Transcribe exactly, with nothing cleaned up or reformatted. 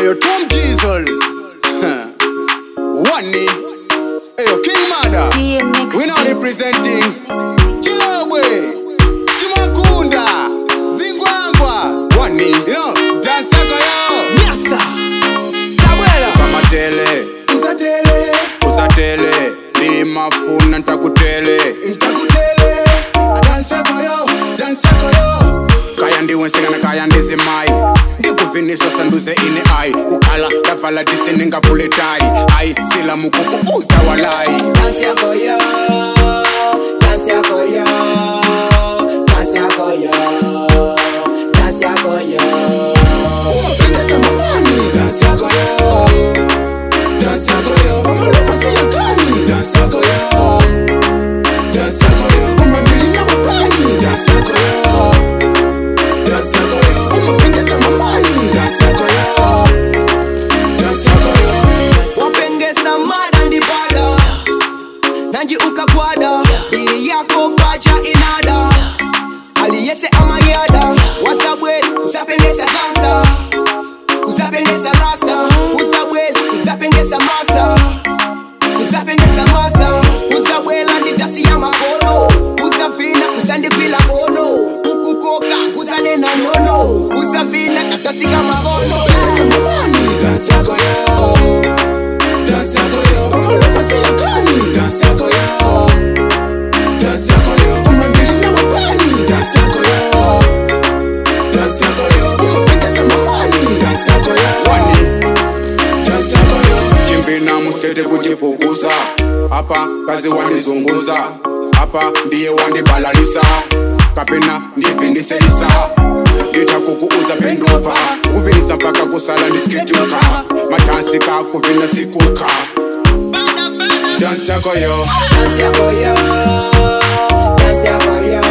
Ayo Tom Diesel Wani Ayo King Mada We now representing Chilobwe Chimakunda Zingwangwa Wani You know Dance Agoyo Nyasa Tabwela Kamatele Uzatele Uzatele Lima funa ntakutele Ntakutele Dance Agoyo Dance Agoyo Kaya ndiwensinga na kaya ndizimai Ndikuvinisa sanduze ine ai Ukala dapala disini nga puletai Ai sila mukuku uza walai Dance Agoyo Dance Agoyo Dance Agoyo Dance Agoyo Umapinga sama mani Dance Agoyo Dance Agoyo Umaluma siya kani Dance Agoyo Dance Agoyo Umambili na wapani Dance Agoyo Dance Agoyo Umapinga sama mani Dance Agoyo Dance Agoyo Wapengesa mada ndi bada Nanji ukakwada Ili yako pacha inada Aliyese amanyada Wasabweli Usapengesa dansa Usapengesa lasta Usabweli Usapengesa master Usapengesa master Usabwela nditasi ya makono Usafina usandikwila bono Ukukoka usanena nono Usafina katasika magono Dance Agoyo Dance Agoyo Umaluma siya kani Dance Agoyo Dance Agoyo Umambili na wapani Dance Agoyo Dance Agoyo Umapinga sama mani Dance Agoyo Wani Dance Agoyo Chimbina mustete kujipuguza Hapa kazi wandizunguza Hapa ndiye wandibalalisa Kapena ndivindiselisa Dita kukuuza penduva Kuvinisa mpaka kusala ndiskituka Matansi ka kuvina sikuka Dance Agoyo Dance Agoyo Dance Agoyo